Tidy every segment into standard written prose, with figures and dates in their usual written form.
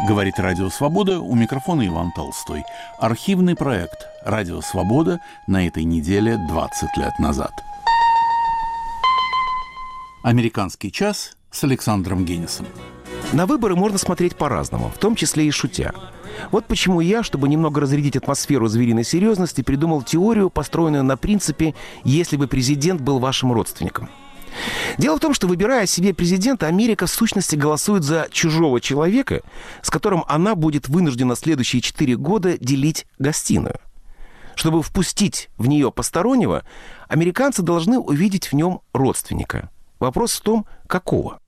Говорит Радио Свобода, у микрофона Иван Толстой. Архивный проект «Радио Свобода» на этой неделе 20 лет назад. «Американский час» с Александром Генисом. На выборы можно смотреть по-разному, в том числе и шутя. Вот почему я, чтобы немного разрядить атмосферу звериной серьезности, придумал теорию, построенную на принципе «если бы президент был вашим родственником». Дело в том, что, выбирая себе президента, Америка в сущности голосует за чужого человека, с которым она будет вынуждена следующие 4 года делить гостиную. Чтобы впустить в нее постороннего, американцы должны увидеть в нем родственника. Вопрос в том, какого.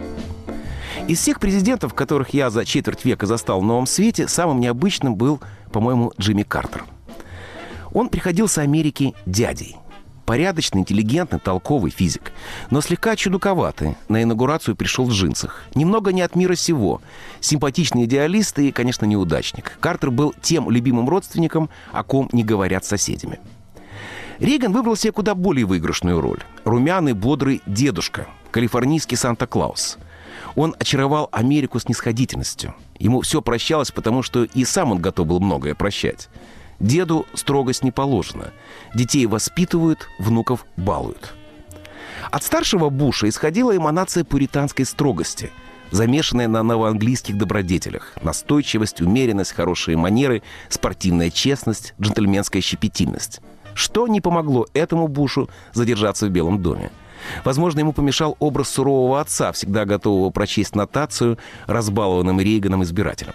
Из всех президентов, которых я за четверть века застал в новом свете, самым необычным был, по-моему, Джимми Картер. Он приходился Америке дядей. Порядочный, интеллигентный, толковый физик. Но слегка чудаковатый. На инаугурацию пришел в джинсах. Немного не от мира сего. Симпатичный идеалист и, конечно, неудачник. Картер был тем любимым родственником, о ком не говорят с соседями. Рейган выбрал себе куда более выигрышную роль. Румяный, бодрый дедушка. Калифорнийский Санта-Клаус. Он очаровал Америку снисходительностью. Ему все прощалось, потому что и сам он готов был многое прощать. Деду строгость не положена. Детей воспитывают, внуков балуют. От старшего Буша исходила эманация пуританской строгости, замешанная на новоанглийских добродетелях. Настойчивость, умеренность, хорошие манеры, спортивная честность, джентльменская щепетильность. Что не помогло этому Бушу задержаться в Белом доме? Возможно, ему помешал образ сурового отца, всегда готового прочесть нотацию разбалованным Рейганом избирателям.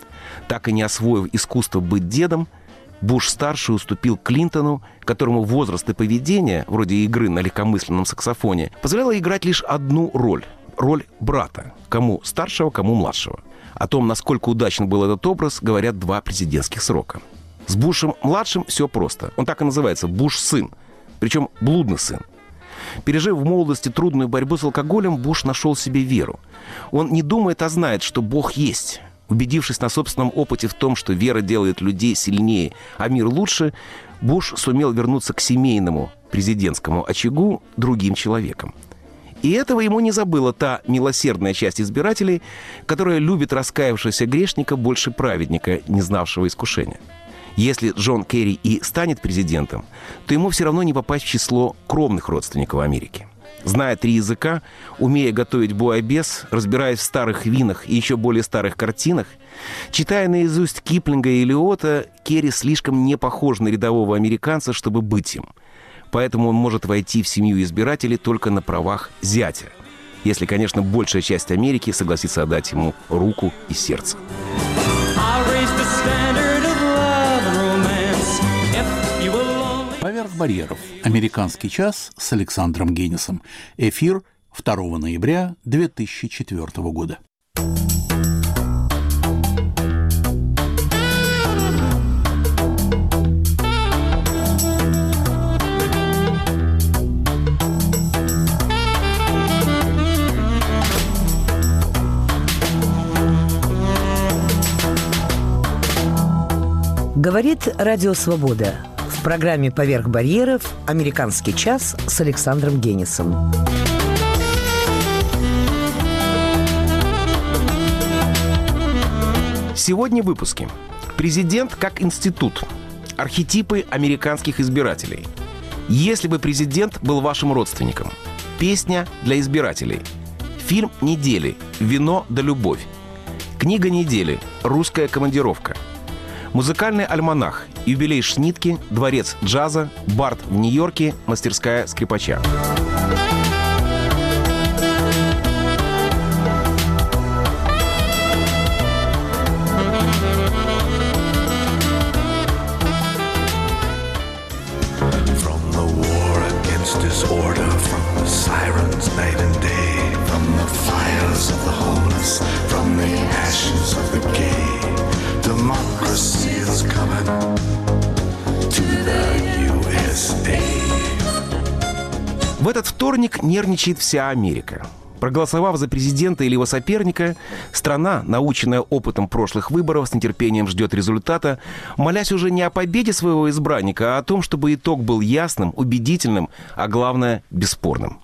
Так и не освоив искусство быть дедом, Буш-старший уступил Клинтону, которому возраст и поведение, вроде игры на легкомысленном саксофоне, позволяло играть лишь одну роль – роль брата, кому старшего, кому младшего. О том, насколько удачен был этот образ, говорят 2 президентских срока. С Бушем-младшим все просто. Он так и называется – Буш-сын, причем блудный сын. Пережив в молодости трудную борьбу с алкоголем, Буш нашел себе веру. Он не думает, а знает, что Бог есть. Убедившись на собственном опыте в том, что вера делает людей сильнее, а мир лучше, Буш сумел вернуться к семейному президентскому очагу другим человеком. И этого ему не забыла та милосердная часть избирателей, которая любит раскаявшегося грешника больше праведника, не знавшего искушения. Если Джон Керри и станет президентом, то ему все равно не попасть в число кровных родственников Америки. Зная 3 языка, умея готовить буайбес, разбираясь в старых винах и еще более старых картинах, читая наизусть Киплинга и Элиота, Керри слишком не похож на рядового американца, чтобы быть им. Поэтому он может войти в семью избирателей только на правах зятя, если, конечно, большая часть Америки согласится отдать ему руку и сердце. «Поверх барьеров». «Американский час» с Александром Генисом. Эфир 2 ноября 2004 года. Говорит Радио Свобода. В программе «Поверх барьеров» «Американский час» с Александром Генисом. Сегодня в выпуске. Президент как институт. Архетипы американских избирателей. Если бы президент был вашим родственником. Песня для избирателей. Фильм недели. Вино да любовь. Книга недели. Русская командировка. Музыкальный альманах, юбилей Шнитке, дворец джаза, Барт в Нью-Йорке, мастерская скрипача. В этот вторник нервничает вся Америка. Проголосовав за президента или его соперника, страна, наученная опытом прошлых выборов, с нетерпением ждет результата, молясь уже не о победе своего избранника, а о том, чтобы итог был ясным, убедительным, а главное, бесспорным.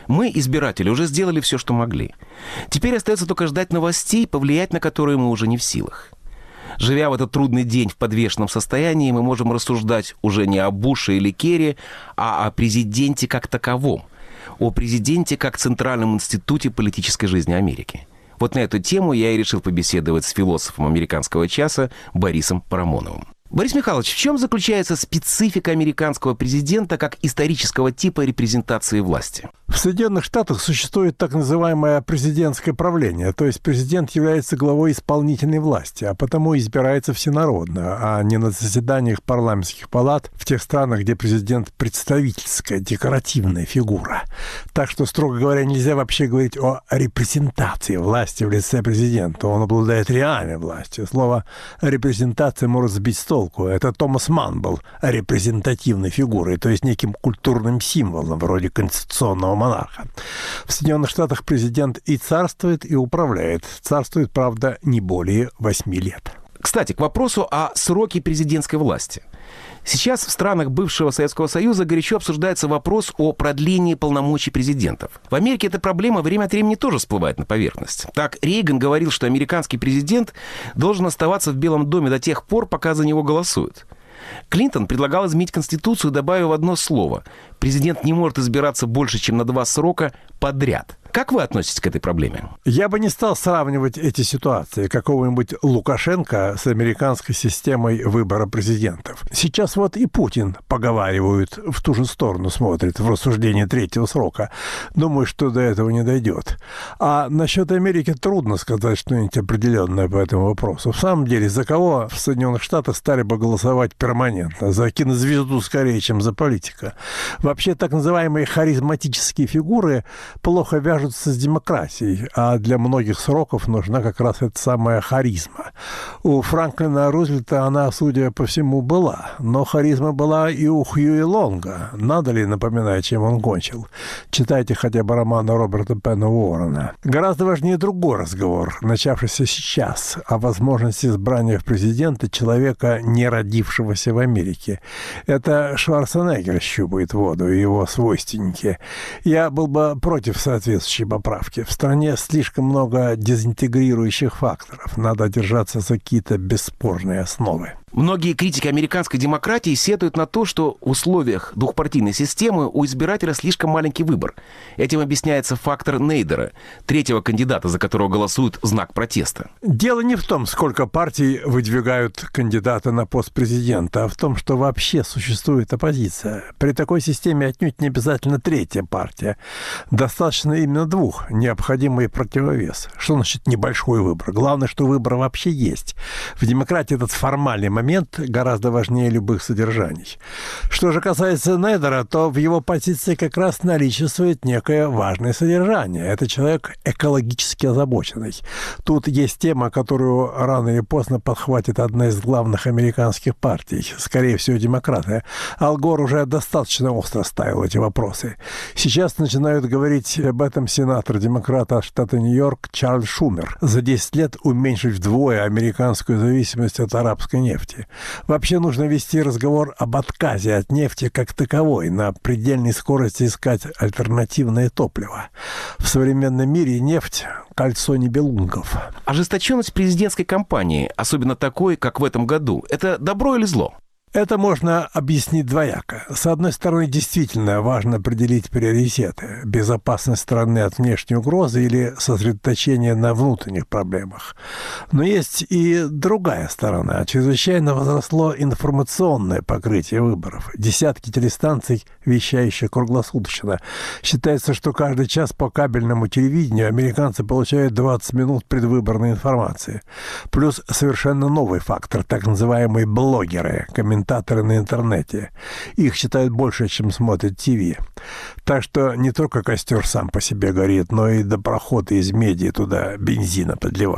Мы, избиратели, уже сделали все, что могли. Теперь остается только ждать новостей, повлиять на которые мы уже не в силах. Живя в этот трудный день в подвешенном состоянии, мы можем рассуждать уже не о Буше или Керри, а о президенте как таковом. О президенте как центральном институте политической жизни Америки. Вот на эту тему я и решил побеседовать с философом американского часа Борисом Парамоновым. Борис Михайлович, в чем заключается специфика американского президента как исторического типа репрезентации власти? В Соединенных Штатах существует так называемое президентское правление, то есть президент является главой исполнительной власти, а потому избирается всенародно, а не на заседаниях парламентских палат в тех странах, где президент представительская, декоративная фигура. Так что, строго говоря, нельзя вообще говорить о репрезентации власти в лице президента. Он обладает реальной властью. Слово «репрезентация» может сбить с толку. Это Томас Манн был репрезентативной фигурой, то есть неким культурным символом, вроде конституционного монарха. В Соединенных Штатах президент и царствует, и управляет. Царствует, правда, не более 8 лет. Кстати, к вопросу о сроке президентской власти. Сейчас в странах бывшего Советского Союза горячо обсуждается вопрос о продлении полномочий президентов. В Америке эта проблема время от времени тоже всплывает на поверхность. Так, Рейган говорил, что американский президент должен оставаться в Белом доме до тех пор, пока за него голосуют. Клинтон предлагал изменить Конституцию, добавив одно слово. Президент не может избираться больше, чем на 2 срока подряд. Как вы относитесь к этой проблеме? Я бы не стал сравнивать эти ситуации какого-нибудь Лукашенко с американской системой выбора президентов. Сейчас вот и Путин, поговаривают, в ту же сторону смотрит в рассуждении 3-го срока. Думаю, что до этого не дойдет. А насчет Америки трудно сказать что-нибудь определенное по этому вопросу. В самом деле, за кого в Соединенных Штатах стали бы голосовать перманентно? За кинозвезду скорее, чем за политика. Вообще, так называемые харизматические фигуры плохо вяжутся с демократией, а для многих сроков нужна как раз эта самая харизма. У Франклина Рузвельта она, судя по всему, была, но харизма была и у Хьюи Лонга. Надо ли напоминать, чем он кончил? Читайте хотя бы романы Роберта Пена Уоррена. Гораздо важнее другой разговор, начавшийся сейчас, о возможности избрания в президента человека, не родившегося в Америке. Это Шварценеггер щупает воду и его свойственники. Я был бы против соответствующей поправки. В стране слишком много дезинтегрирующих факторов. Надо держаться за какие-то бесспорные основы. Многие критики американской демократии сетуют на то, что в условиях двухпартийной системы у избирателя слишком маленький выбор. Этим объясняется фактор Нейдера, 3-го кандидата, за которого голосуют в знак протеста. Дело не в том, сколько партий выдвигают кандидата на пост президента, а в том, что вообще существует оппозиция. При такой системе отнюдь не обязательно 3-я партия. Достаточно именно 2, необходимый противовес. Что значит небольшой выбор? Главное, что выбор вообще есть. В демократии этот формальный момент гораздо важнее любых содержаний. Что же касается Нейдера, то в его позиции как раз наличествует некое важное содержание. Это человек экологически озабоченный. Тут есть тема, которую рано или поздно подхватит одна из главных американских партий, скорее всего, демократы. Ал Гор уже достаточно остро ставил эти вопросы. Сейчас начинают говорить об этом сенатор-демократа штата Нью-Йорк Чарльз Шумер. За 10 лет уменьшить вдвое американскую зависимость от арабской нефти. Вообще нужно вести разговор об отказе от нефти как таковой, на предельной скорости искать альтернативное топливо. В современном мире нефть – кольцо нибелунгов. Ожесточенность президентской кампании, особенно такой, как в этом году, это добро или зло? Это можно объяснить двояко. С одной стороны, действительно важно определить приоритеты. Безопасность страны от внешней угрозы или сосредоточение на внутренних проблемах. Но есть и другая сторона. Чрезвычайно возросло информационное покрытие выборов. Десятки телестанций, вещающих круглосуточно. Считается, что каждый час по кабельному телевидению американцы получают 20 минут предвыборной информации. Плюс совершенно новый фактор, так называемые блогеры, комментаторы на интернете. Их считают больше, чем смотрят ТВ. Так что не только костер сам по себе горит, но и до прохода из меди туда бензина подливают.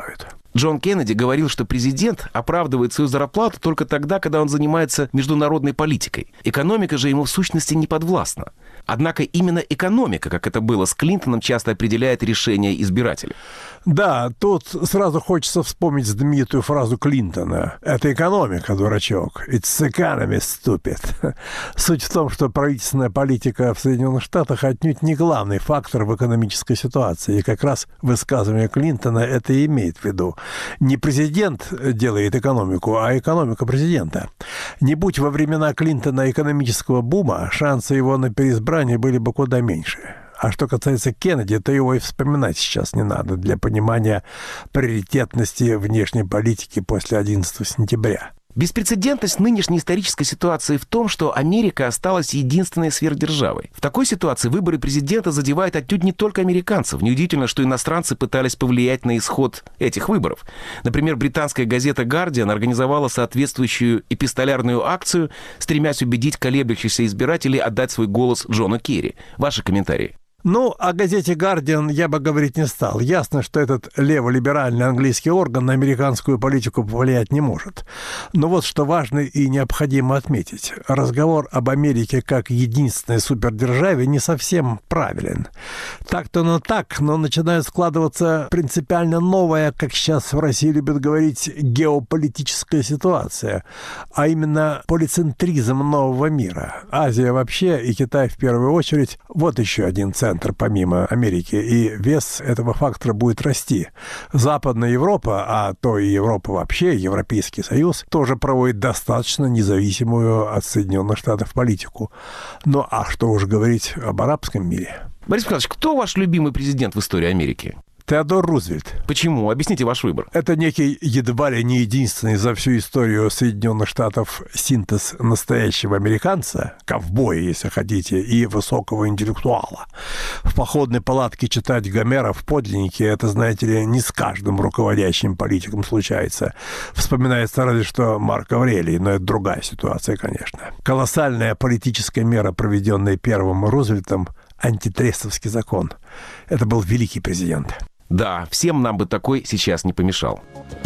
Джон Кеннеди говорил, что президент оправдывает свою зарплату только тогда, когда он занимается международной политикой. Экономика же ему в сущности не подвластна. Однако именно экономика, как это было с Клинтоном, часто определяет решения избирателей. Да, тут сразу хочется вспомнить знаменитую фразу Клинтона. Это экономика, дурачок. It's economy, stupid. Суть в том, что правительственная политика в Соединенных Штатах отнюдь не главный фактор в экономической ситуации. И как раз высказывание Клинтона это и имеет в виду. Не президент делает экономику, а экономика президента. Не будь во времена Клинтона экономического бума, шансы его на переизбрание были бы куда меньше. А что касается Кеннеди, то его и вспоминать сейчас не надо для понимания приоритетности внешней политики после 11 сентября. Беспрецедентность нынешней исторической ситуации в том, что Америка осталась единственной сверхдержавой. В такой ситуации выборы президента задевают отнюдь не только американцев. Неудивительно, что иностранцы пытались повлиять на исход этих выборов. Например, британская газета «Гардиан» организовала соответствующую эпистолярную акцию, стремясь убедить колеблющихся избирателей отдать свой голос Джону Керри. Ваши комментарии? Ну, о газете «Гардиан» я бы говорить не стал. Ясно, что этот леволиберальный английский орган на американскую политику повлиять не может. Но вот что важно и необходимо отметить. Разговор об Америке как единственной супердержаве не совсем правилен. Так-то оно так, но начинает складываться принципиально новая, как сейчас в России любят говорить, геополитическая ситуация, а именно полицентризм нового мира. Азия вообще и Китай в первую очередь. Вот еще один центр помимо Америки, и вес этого фактора будет расти. Западная Европа, а то и Европа вообще, Европейский Союз, тоже проводит достаточно независимую от Соединенных Штатов политику. Ну, а что уж говорить об арабском мире? Борис Михайлович, кто ваш любимый президент в истории Америки? Теодор Рузвельт. Почему? Объясните ваш выбор. Это некий едва ли не единственный за всю историю Соединенных Штатов синтез настоящего американца, ковбоя, если хотите, и высокого интеллектуала. В походной палатке читать Гомера в подлиннике, это, знаете ли, не с каждым руководящим политиком случается. Вспоминается разве что Марк Аврелий, но это другая ситуация, конечно. Колоссальная политическая мера, проведенная первым Рузвельтом, антитрестовский закон. Это был великий президент. Да, всем нам бы такой сейчас не помешал.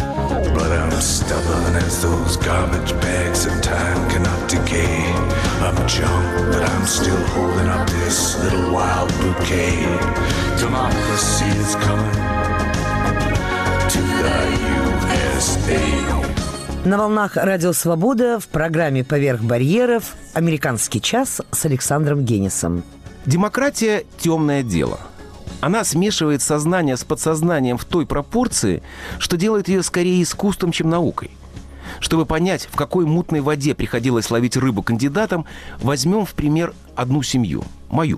На волнах «Радио Свобода» в программе «Поверх барьеров» «Американский час» с Александром Генисом. Демократия – темное дело. Она смешивает сознание с подсознанием в той пропорции, что делает ее скорее искусством, чем наукой. Чтобы понять, в какой мутной воде приходилось ловить рыбу кандидатам, возьмем в пример одну семью – мою.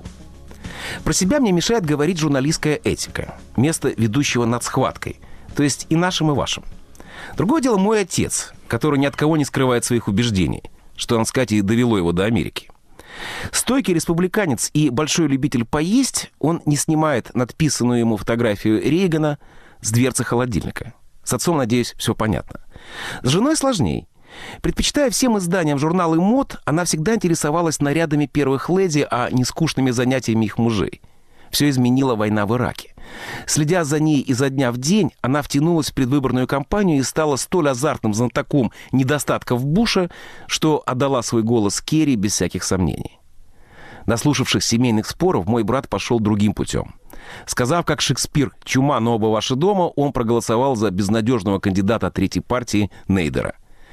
Про себя мне мешает говорить журналистская этика, место ведущего над схваткой, то есть и нашим, и вашим. Другое дело мой отец, который ни от кого не скрывает своих убеждений, что, надо сказать, и довело его до Америки. Стойкий республиканец и большой любитель поесть, он не снимает надписанную ему фотографию Рейгана с дверцы холодильника. С отцом, надеюсь, все понятно. С женой сложней. Предпочитая всем изданиям журналы мод, она всегда интересовалась нарядами первых леди, а не скучными занятиями их мужей. Все изменила война в Ираке. Следя за ней изо дня в день, она втянулась в предвыборную кампанию и стала столь азартным знатоком недостатков Буша, что отдала свой голос Керри без всяких сомнений. Наслушавшись семейных споров, мой брат пошел другим путем. Сказав, как Шекспир, «Чума, но оба ваши дома», он проголосовал за безнадежного кандидата третьей партии Нейдера.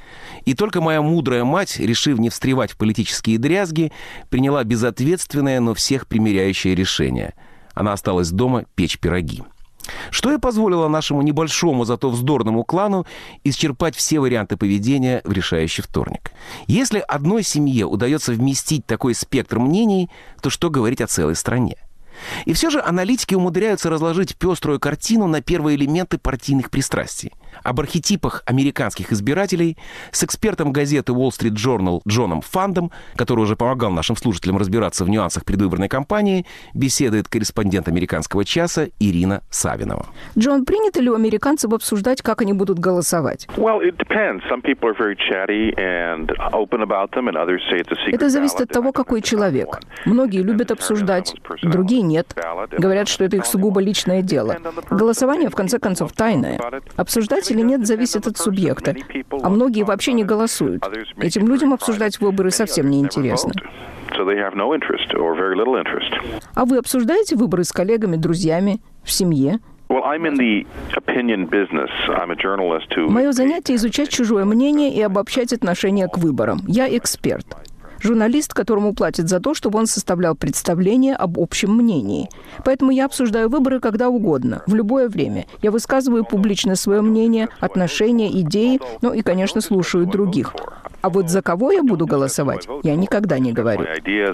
И только моя мудрая мать, решив не встревать в политические дрязги, приняла безответственное, но всех примиряющее решение. Она осталась дома печь пироги. Что и позволило нашему небольшому, зато вздорному клану исчерпать все варианты поведения в решающий вторник. Если одной семье удается вместить такой спектр мнений, то что говорить о целой стране? И все же аналитики умудряются разложить пеструю картину на первые элементы партийных пристрастий. Об архетипах американских избирателей с экспертом газеты Wall Street Journal Джоном Фандом, который уже помогал нашим слушателям разбираться в нюансах предвыборной кампании, беседует корреспондент «Американского часа» Ирина Савинова. Джон, принято ли у американцев обсуждать, как они будут голосовать? Это зависит от того, какой человек. Многие любят обсуждать, другие нет. Говорят, что это их сугубо личное дело. Голосование, в конце концов, тайное. Обсуждать голосовать или нет, зависит от субъекта. А многие вообще не голосуют. Этим людям обсуждать выборы совсем не интересно. А вы обсуждаете выборы с коллегами, друзьями, в семье? Мое занятие – изучать чужое мнение и обобщать отношение к выборам. Я эксперт. Журналист, которому платят за то, чтобы он составлял представление об общем мнении. Поэтому я обсуждаю выборы когда угодно, в любое время. Я высказываю публично свое мнение, отношения, идеи, ну и, конечно, слушаю других. А вот за кого я буду голосовать, я никогда не говорю.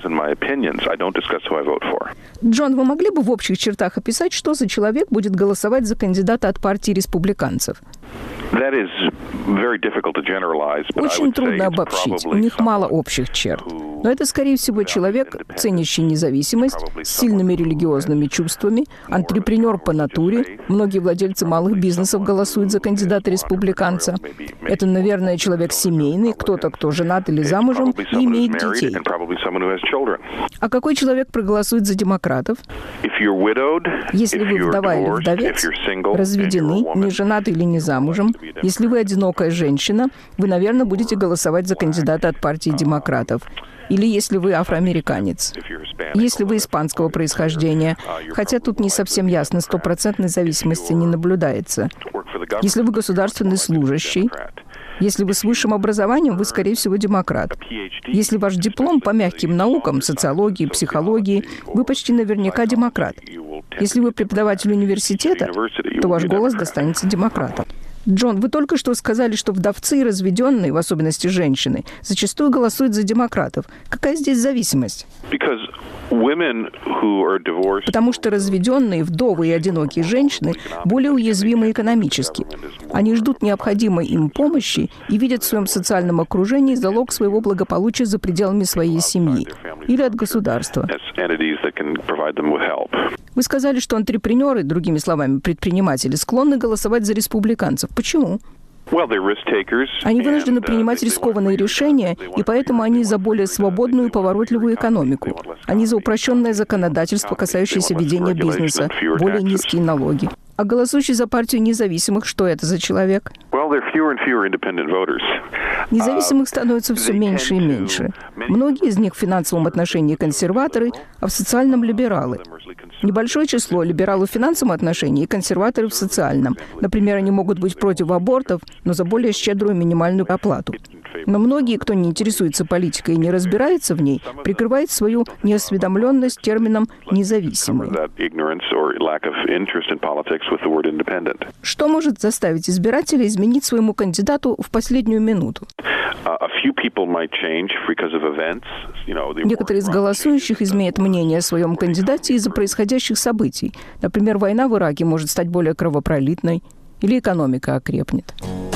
Джон, вы могли бы в общих чертах описать, что за человек будет голосовать за кандидата от партии республиканцев? Очень трудно обобщить. У них мало общих черт. Но это, скорее всего, человек, ценящий независимость, с сильными религиозными чувствами, антрепренер по натуре. Многие владельцы малых бизнесов голосуют за кандидата-республиканца. Это, наверное, человек семейный, кто-то, кто женат или замужем и имеет детей. А какой человек проголосует за демократов? Если вы вдова или вдовец, разведены, не женаты или не замужем, если вы одинокая женщина, вы, наверное, будете голосовать за кандидата от партии демократов. Или если вы афроамериканец. Если вы испанского происхождения. Хотя тут не совсем ясно, стопроцентной зависимости не наблюдается. Если вы государственный служащий. Если вы с высшим образованием, вы, скорее всего, демократ. Если ваш диплом по мягким наукам, социологии, психологии, вы почти наверняка демократ. Если вы преподаватель университета, то ваш голос достанется демократам. Джон, вы только что сказали, что вдовцы и разведенные, в особенности женщины, зачастую голосуют за демократов. Какая здесь зависимость? Потому что разведенные, вдовы и одинокие женщины более уязвимы экономически. Они ждут необходимой им помощи и видят в своем социальном окружении залог своего благополучия за пределами своей семьи или от государства. Вы сказали, что антрепренеры, другими словами, предприниматели, склонны голосовать за республиканцев. Почему? Они вынуждены принимать рискованные решения, и поэтому они за более свободную и поворотливую экономику. Они за упрощенное законодательство, касающееся ведения бизнеса, более низкие налоги. А голосующий за партию независимых, что это за человек? Независимых становится все меньше и меньше. Многие из них в финансовом отношении консерваторы, а в социальном – либералы. Небольшое число либералов в финансовом отношении и консерваторы в социальном. Например, они могут быть против абортов, но за более щедрую минимальную оплату. Но многие, кто не интересуется политикой и не разбирается в ней, прикрывают свою неосведомленность термином «независимый». Что может заставить избирателя изменить своему кандидату в последнюю минуту? Некоторые из голосующих изменят мнение о своем кандидате из-за происходящих событий. Например, война в Ираке может стать более кровопролитной, или экономика окрепнет.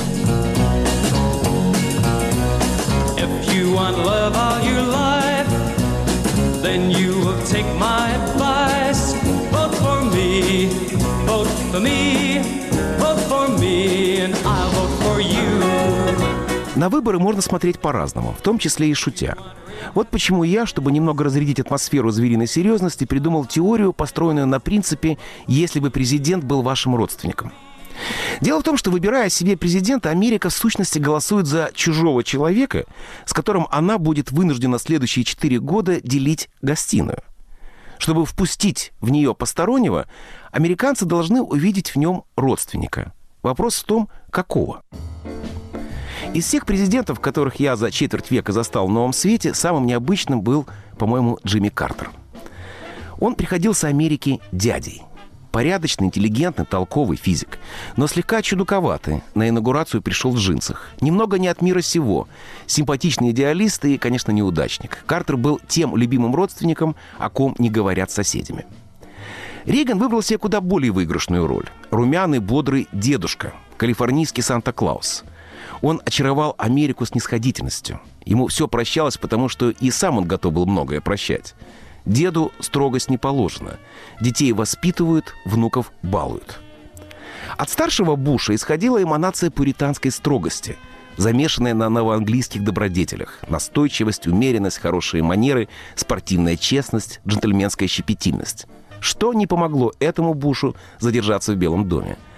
Want love all your life, then you will take my advice. Vote for me, vote for me, vote for me, and I'll vote for you. На выборы можно смотреть по-разному, в том числе и шутя. Вот почему я, чтобы немного разрядить атмосферу звериной серьезности, придумал теорию, построенную на принципе «если бы президент был вашим родственником». Дело в том, что, выбирая себе президента, Америка в сущности голосует за чужого человека, с которым она будет вынуждена следующие 4 года делить гостиную. Чтобы впустить в нее постороннего, американцы должны увидеть в нем родственника. Вопрос в том, какого. Из всех президентов, которых я за четверть века застал в новом свете, самым необычным был, по-моему, Джимми Картер. Он приходился Америке дядей. Порядочный, интеллигентный, толковый физик. Но слегка чудаковатый. На инаугурацию пришел в джинсах. Немного не от мира сего. Симпатичный идеалист и, конечно, неудачник. Картер был тем любимым родственником, о ком не говорят с соседями. Рейган выбрал себе куда более выигрышную роль. Румяный, бодрый дедушка. Калифорнийский Санта-Клаус. Он очаровал Америку снисходительностью. Ему все прощалось, потому что и сам он готов был многое прощать. Деду строгость не положена. Детей воспитывают, внуков балуют. От старшего Буша исходила эманация пуританской строгости, замешанная на новоанглийских добродетелях. Настойчивость, умеренность, хорошие манеры, спортивная честность, джентльменская щепетильность. Что не помогло этому Бушу задержаться в Белом доме?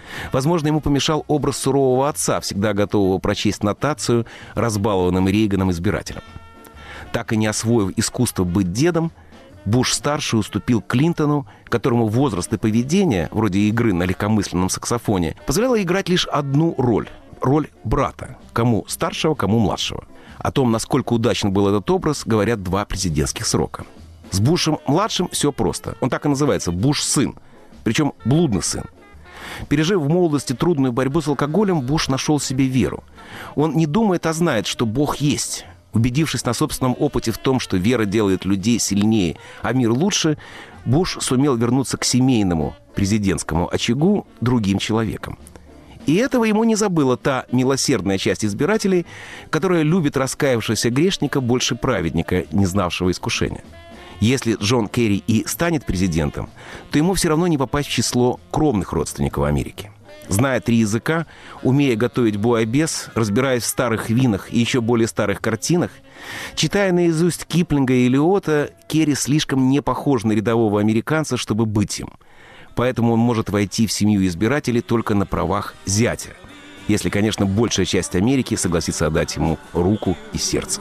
Возможно, ему помешал образ сурового отца, всегда готового прочесть нотацию разбалованным Рейганом избирателям. Так и не освоив искусство быть дедом, Буш-старший уступил Клинтону, которому возраст и поведение, вроде игры на легкомысленном саксофоне, позволяло играть лишь одну роль – роль брата, кому старшего, кому младшего. О том, насколько удачен был этот образ, говорят 2 президентских срока. С Бушем-младшим все просто. Он так и называется – Буш-сын, причем блудный сын. Пережив в молодости трудную борьбу с алкоголем, Буш нашел себе веру. Он не думает, а знает, что Бог есть. Убедившись на собственном опыте в том, что вера делает людей сильнее, а мир лучше, Буш сумел вернуться к семейному президентскому очагу другим человеком. И этого ему не забыла та милосердная часть избирателей, которая любит раскаявшегося грешника больше праведника, не знавшего искушения. Если Джон Керри и станет президентом, то ему все равно не попасть в число кровных родственников Америки. Зная 3 языка, умея готовить буайбес, разбираясь в старых винах и еще более старых картинах, читая наизусть Киплинга и Элиота, Керри слишком не похож на рядового американца, чтобы быть им. Поэтому он может войти в семью избирателей только на правах зятя. Если, конечно, большая часть Америки согласится отдать ему руку и сердце.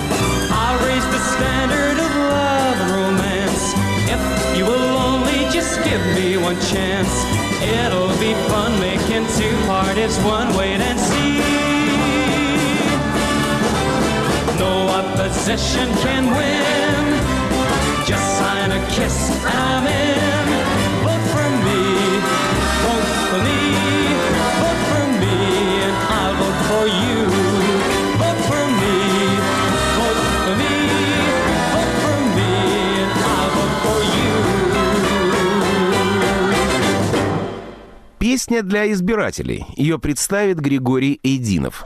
It'll be fun making 2 parties one, wait and see. No opposition can win. Just sign a kiss and I'm in. Vote for me, vote for me, vote for me, and I'll vote for you. Vote for me, vote for me, vote for me, and I'll vote for you. Песня для избирателей. Ее представит Григорий Эйдинов.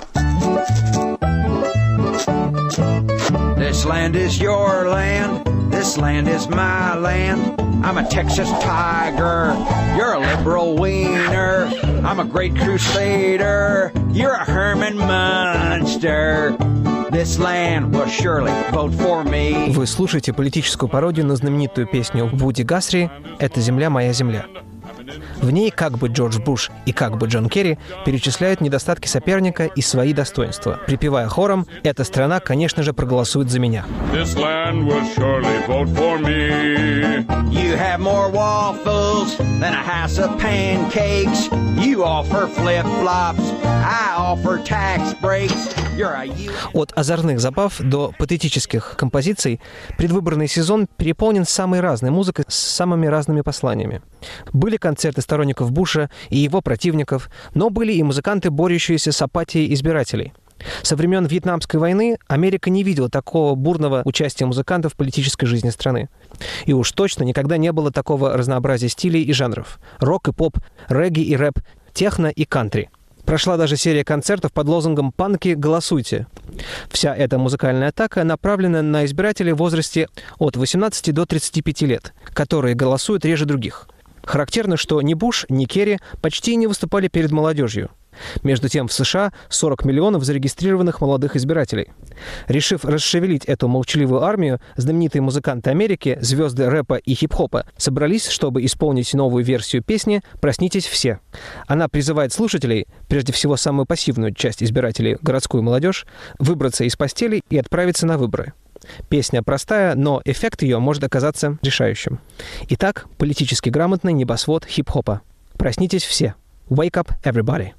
This land is your land. This land is my land. I'm a Texas tiger. You're a liberal wiener. I'm a great crusader. You're a Herman Munster. This land will surely vote for me. Вы слушаете политическую пародию на знаменитую песню Вуди Гасри «Это земля, моя земля». В ней как бы Джордж Буш и как бы Джон Керри перечисляют недостатки соперника и свои достоинства, припевая хором «Эта страна, конечно же, проголосует за меня». This land will surely vote for me. You have more waffles than a house of pancakes. You offer flip-flops. I offer tax breaks. От озорных забав до патетических композиций предвыборный сезон переполнен самой разной музыкой с самыми разными посланиями. Были концерты сторонников Буша и его противников, но были и музыканты, борющиеся с апатией избирателей. Со времен Вьетнамской войны Америка не видела такого бурного участия музыкантов в политической жизни страны. И уж точно никогда не было такого разнообразия стилей и жанров. Рок и поп, регги и рэп, техно и кантри. Прошла даже серия концертов под лозунгом «Панки, голосуйте». Вся эта музыкальная атака направлена на избирателей в возрасте от 18 до 35 лет, которые голосуют реже других. Характерно, что ни Буш, ни Керри почти не выступали перед молодежью. Между тем, в США 40 миллионов зарегистрированных молодых избирателей. Решив расшевелить эту молчаливую армию, знаменитые музыканты Америки, звезды рэпа и хип-хопа, собрались, чтобы исполнить новую версию песни «Проснитесь все». Она призывает слушателей, прежде всего самую пассивную часть избирателей, городскую молодежь, выбраться из постели и отправиться на выборы. Песня простая, но эффект ее может оказаться решающим. Итак, политически грамотный небосвод хип-хопа. Проснитесь все. Wake up, everybody.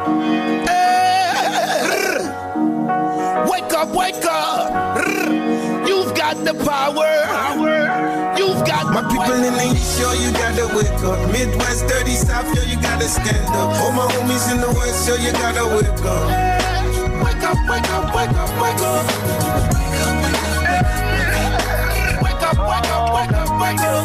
Wake up, wake up. You've got the power. You've got my people in the east, yo, you gotta wake up. Midwest, dirty South, yo, you gotta stand up. All my homies in the west, yo, you gotta wake up. Wake up, wake up, wake up, wake up. Wake up, wake up, wake up, wake up.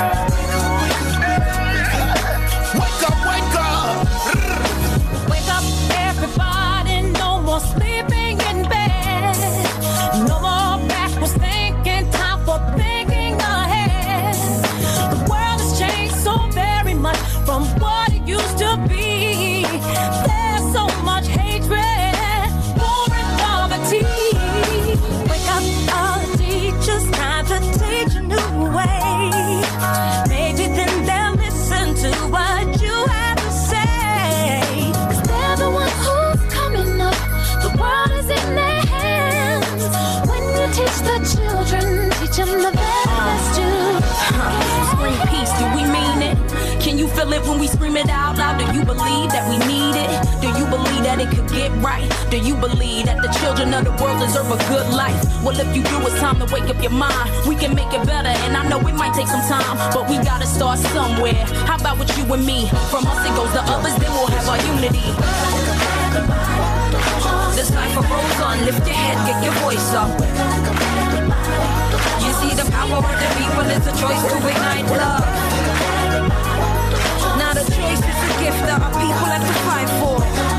Wake up, wake up. Wake up, everybody, no more sleeping in bed. No more backwards thinking, time for thinking ahead. The world has changed so very much from what it used to be. There's so much hatred, war and poverty. Wake up, all the teachers, time to teach a new way. feel it when we scream it out loud? Do you believe that we need it? Do you believe that it could get right? Do you believe that the children of the world deserve a good life? Well, if you do, it's time to wake up your mind. We can make it better, and I know it might take some time, but we gotta start somewhere. How about with you and me? From us it goes to others, then we'll have our unity. This life rolls on, lift your head, get your voice up. You see the power of the people, it's a choice to ignite love. Not a choice, it's a gift that our people have to fight for.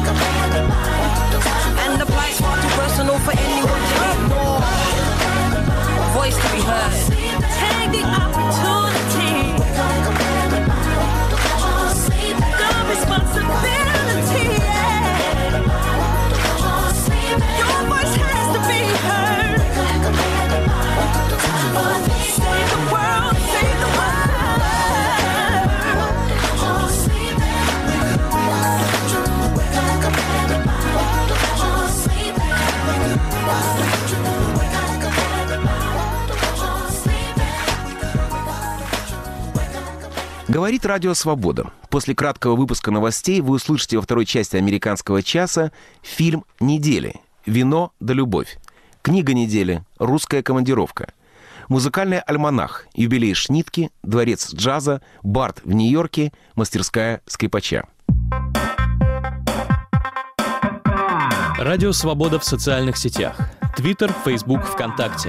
And the price far too personal for anyone to ignore. Voice to be heard. Take the opportunity. The responsibility. Your voice has to be heard. Save the world, save the world. Говорит Радио Свобода. После краткого выпуска новостей вы услышите во второй части «Американского часа» фильм недели «Вино да любовь», книга недели «Русская командировка», музыкальный альманах, юбилей Шнитке, дворец джаза, Барт в Нью-Йорке, мастерская скрипача. Радио Свобода в социальных сетях. Твиттер, Фейсбук, ВКонтакте.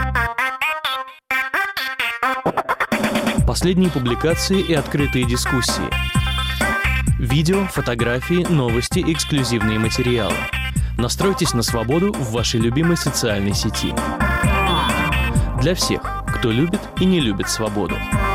Последние публикации и открытые дискуссии. Видео, фотографии, новости, эксклюзивные материалы. Настройтесь на свободу в вашей любимой социальной сети. Для всех, кто любит и не любит свободу.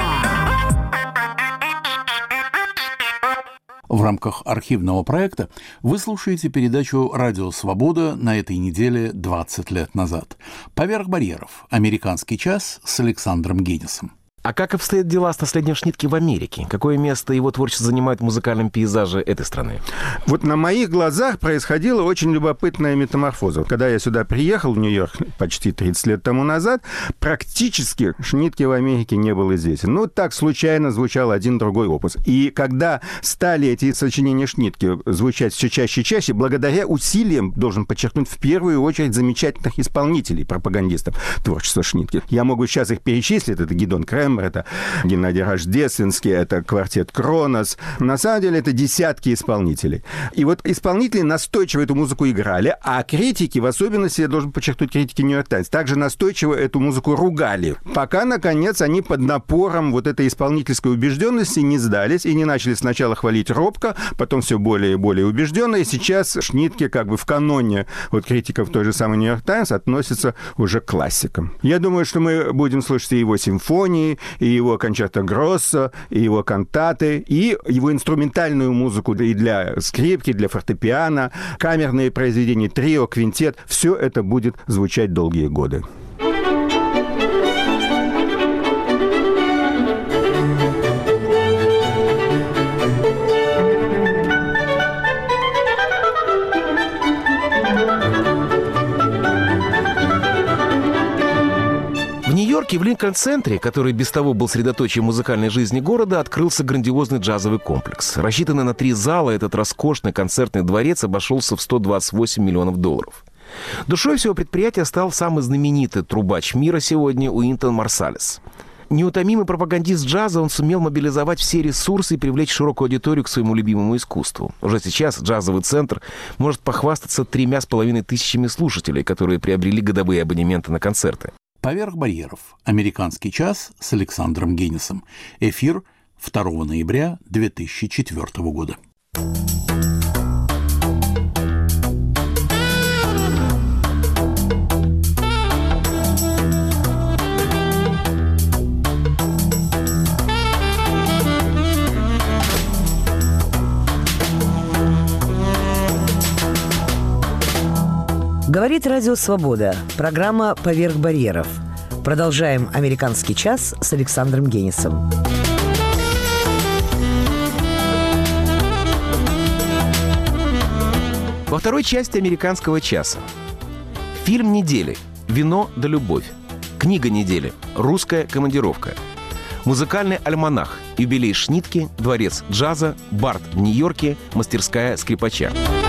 В рамках архивного проекта вы слушаете передачу «Радио Свобода» на этой неделе 20 лет назад. «Поверх барьеров. Американский час» с Александром Генисом. А как обстоят дела с наследием Шнитке в Америке? Какое место его творчество занимает в музыкальном пейзаже этой страны? Вот на моих глазах происходила очень любопытная метаморфоза. Когда я сюда приехал, в Нью-Йорк, почти 30 лет тому назад, практически Шнитке в Америке не был известен. Ну, так случайно звучал один другой опус. И когда стали эти сочинения Шнитке звучать все чаще и чаще, благодаря усилиям, должен подчеркнуть, в первую очередь замечательных исполнителей, пропагандистов творчества Шнитке. Я могу сейчас их перечислить. Это Гидеон Кремер, это Геннадий Рождественский, это квартет Кронос. На самом деле это десятки исполнителей. И вот исполнители настойчиво эту музыку играли, а критики, в особенности, я должен подчеркнуть, критики «Нью-Йорк Таймс», также настойчиво эту музыку ругали. Пока, наконец, они под напором вот этой исполнительской убежденности не сдались и не начали сначала хвалить робко, потом все более и более убежденно. И сейчас Шнитке как бы в каноне вот критиков той же самой «Нью-Йорк Таймс» относится уже к классикам. Я думаю, что мы будем слушать и его симфонии, и его кончерто гроссо, и его кантаты, и его инструментальную музыку и для скрипки, для фортепиано, камерные произведения, трио, квинтет. Все это будет звучать долгие годы. В Линкольн-центре, который без того был средоточием музыкальной жизни города, открылся грандиозный джазовый комплекс. Рассчитанный на 3 зала, этот роскошный концертный дворец обошелся в $128 миллионов. Душой всего предприятия стал самый знаменитый трубач мира сегодня Уинтон Марсалес. Неутомимый пропагандист джаза, он сумел мобилизовать все ресурсы и привлечь широкую аудиторию к своему любимому искусству. Уже сейчас джазовый центр может похвастаться 3,5 тысячами слушателей, которые приобрели годовые абонементы на концерты. «Поверх барьеров. Американский час» с Александром Генисом. Эфир 2 ноября 2004 года. Говорит Радио Свобода. Программа «Поверх барьеров». Продолжаем «Американский час» с Александром Генисом. Во второй части «Американского часа» фильм недели «Вино да любовь», книга недели «Русская командировка», музыкальный альманах, юбилей Шнитке, дворец джаза, Барт в Нью-Йорке, мастерская скрипача.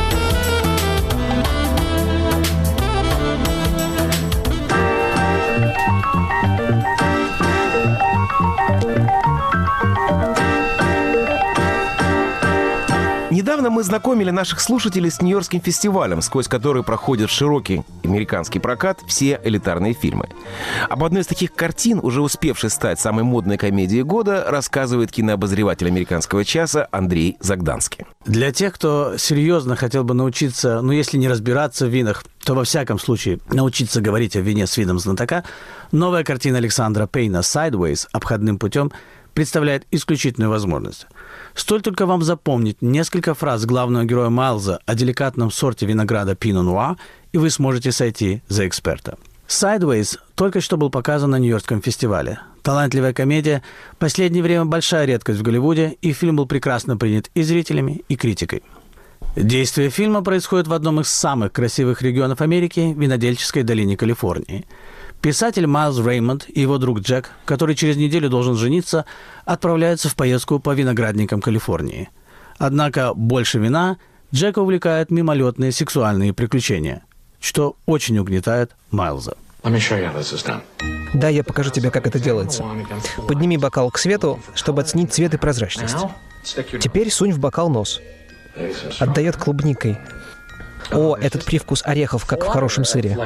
Недавно мы знакомили наших слушателей с Нью-Йоркским фестивалем, сквозь который проходят в широкий американский прокат все элитарные фильмы. Об одной из таких картин, уже успевшей стать самой модной комедией года, рассказывает кинообозреватель «Американского часа» Андрей Загданский. Для тех, кто серьезно хотел бы научиться, если не разбираться в винах, то во всяком случае научиться говорить о вине с видом знатока, новая картина Александра Пейна «Sideways» обходным путем представляет исключительную возможность. Стоит только вам запомнить несколько фраз главного героя Майлза о деликатном сорте винограда Пино Нуар, и вы сможете сойти за эксперта. «Sideways» только что был показан на Нью-Йоркском фестивале. Талантливая комедия, в последнее время большая редкость в Голливуде, и фильм был прекрасно принят и зрителями, и критикой. Действие фильма происходит в одном из самых красивых регионов Америки – винодельческой долине Калифорнии. Писатель Майлз Реймонд и его друг Джек, который через неделю должен жениться, отправляются в поездку по виноградникам Калифорнии. Однако больше вина Джека увлекают мимолетные сексуальные приключения, что очень угнетает Майлза. Да, я покажу тебе, как это делается. Подними бокал к свету, чтобы оценить цвет и прозрачность. Теперь сунь в бокал нос. Отдает клубникой. О, этот привкус орехов, как в хорошем сыре.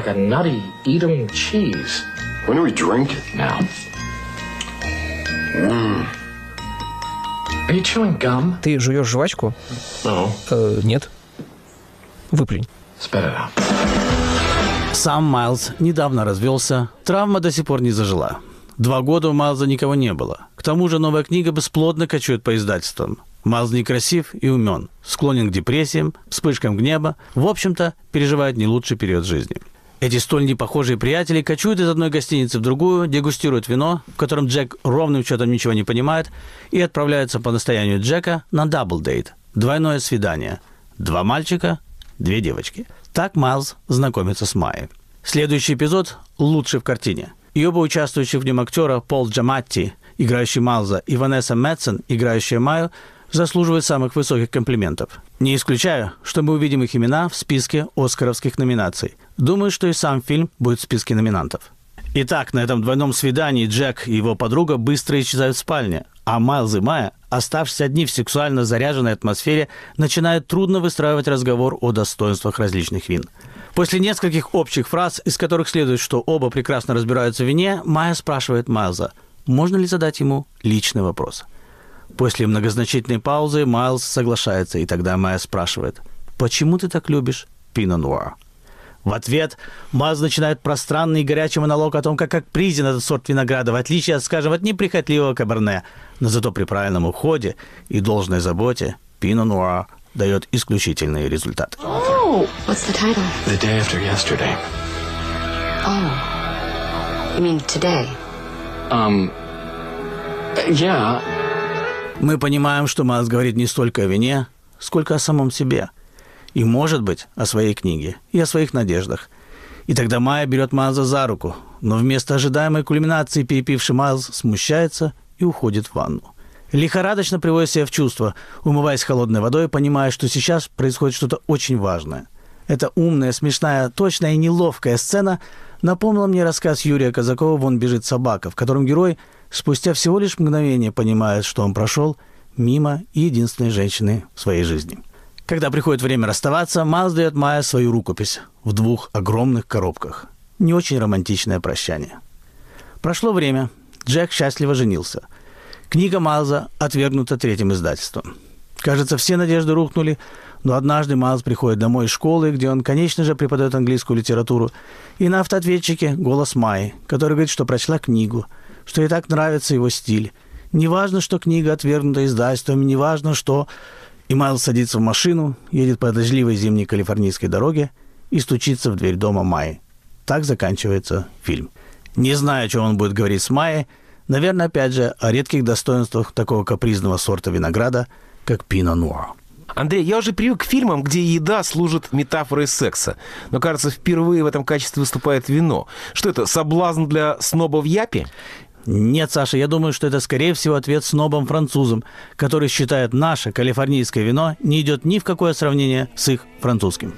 Ты жуешь жвачку? Нет. Выплюнь. Сам Майлз недавно развелся, травма до сих пор не зажила. 2 года у Майлза никого не было. К тому же новая книга бесплодно кочует по издательствам. Майлз некрасив и умен, склонен к депрессиям, вспышкам гнева, в общем-то, переживает не лучший период жизни. Эти столь непохожие приятели кочуют из одной гостиницы в другую, дегустируют вино, в котором Джек ровным счетом ничего не понимает, и отправляются по настоянию Джека на дабл-дейт, двойное свидание. 2 мальчика, 2 девочки. Так Майлз знакомится с Майей. Следующий эпизод лучший в картине. И оба участвующих в нем актера Пол Джаматти, играющий Майлза, и Ванесса Мэтсон, играющая Майю, заслуживают самых высоких комплиментов. Не исключаю, что мы увидим их имена в списке оскаровских номинаций. Думаю, что и сам фильм будет в списке номинантов. Итак, на этом двойном свидании Джек и его подруга быстро исчезают в спальне, а Майлз и Майя, оставшись одни в сексуально заряженной атмосфере, начинают трудно выстраивать разговор о достоинствах различных вин. После нескольких общих фраз, из которых следует, что оба прекрасно разбираются в вине, Майя спрашивает Майлза, можно ли задать ему личный вопрос. После многозначительной паузы Майлз соглашается, и тогда Майя спрашивает, «Почему ты так любишь Пино Нуар?» В ответ Майлз начинает пространный и горячий монолог о том, как призен этот сорт винограда, в отличие, скажем, от неприхотливого каберне. Но зато при правильном уходе и должной заботе Пино Нуар дает исключительные результаты. Oh, what's the title? The Day After Yesterday. Oh, you mean today? Yeah. Мы понимаем, что Майлз говорит не столько о вине, сколько о самом себе. И, может быть, о своей книге и о своих надеждах. И тогда Майя берет Майлза за руку, но вместо ожидаемой кульминации перепивший Майлз смущается и уходит в ванну. Лихорадочно приводит себя в чувство, умываясь холодной водой, понимая, что сейчас происходит что-то очень важное. Эта умная, смешная, точная и неловкая сцена напомнила мне рассказ Юрия Казакова «Вон бежит собака», в котором герой спустя всего лишь мгновение понимает, что он прошел мимо единственной женщины в своей жизни. Когда приходит время расставаться, Майлз дает Майе свою рукопись в 2 огромных коробках. Не очень романтичное прощание. Прошло время. Джек счастливо женился. Книга Майлза отвергнута 3-м издательством. Кажется, все надежды рухнули, но однажды Майлз приходит домой из школы, где он, конечно же, преподает английскую литературу, и на автоответчике голос Майи, который говорит, что прочла книгу, что ей так нравится его стиль. Неважно, что книга отвергнута издательством, неважно, что... И Майлз садится в машину, едет по дождливой зимней калифорнийской дороге и стучится в дверь дома Майи. Так заканчивается фильм. Не знаю, о чем он будет говорить с Майей, наверное, опять же, о редких достоинствах такого капризного сорта винограда, как Пино Нуар. Андрей, я уже привык к фильмам, где еда служит метафорой секса. Но, кажется, впервые в этом качестве выступает вино. Что это, соблазн для сноба в Япе? Нет, Саша, я думаю, что это, скорее всего, ответ снобам-французам, которые считают, наше калифорнийское вино не идет ни в какое сравнение с их французским.